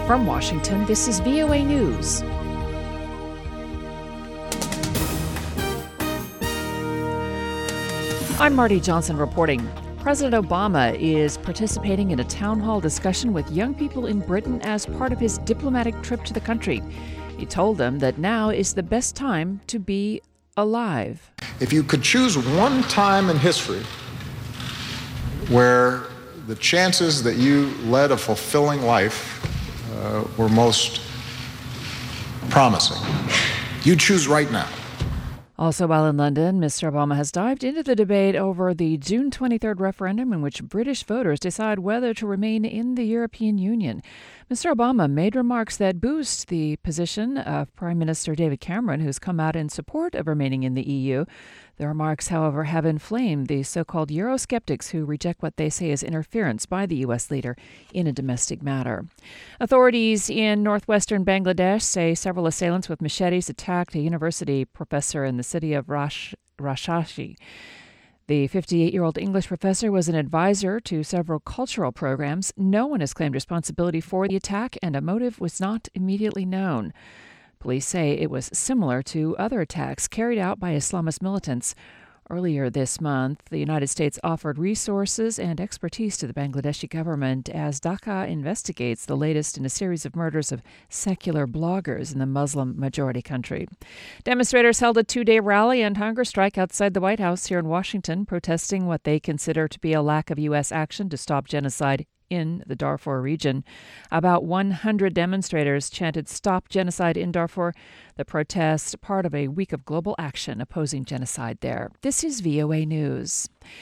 From Washington, this is VOA News. I'm Marty Johnson reporting. President Obama is participating in a town hall discussion with young people in Britain as part of his diplomatic trip to the country. He told them that now is the best time to be alive. If you could choose one time in history where the chances that you led a fulfilling life were most promising, you choose right now. Also, while in London, Mr. Obama has dived into the debate over the June 23rd referendum in which British voters decide whether to remain in the European Union. Mr. Obama made remarks that boost the position of Prime Minister David Cameron, who's come out in support of remaining in the EU. The remarks, however, have inflamed the so-called Eurosceptics who reject what they say is interference by the U.S. leader in a domestic matter. Authorities in northwestern Bangladesh say several assailants with machetes attacked a university professor in the city of Rajshahi. The 58-year-old English professor was an advisor to several cultural programs. No one has claimed responsibility for the attack, and a motive was not immediately known. Police say it was similar to other attacks carried out by Islamist militants. Earlier this month, the United States offered resources and expertise to the Bangladeshi government as Dhaka investigates the latest in a series of murders of secular bloggers in the Muslim-majority country. Demonstrators held a two-day rally and hunger strike outside the White House here in Washington, protesting what they consider to be a lack of U.S. action to stop genocide in the Darfur region. About 100 demonstrators chanted "Stop Genocide in Darfur," the protest part of a week of global action opposing genocide there. This is VOA News.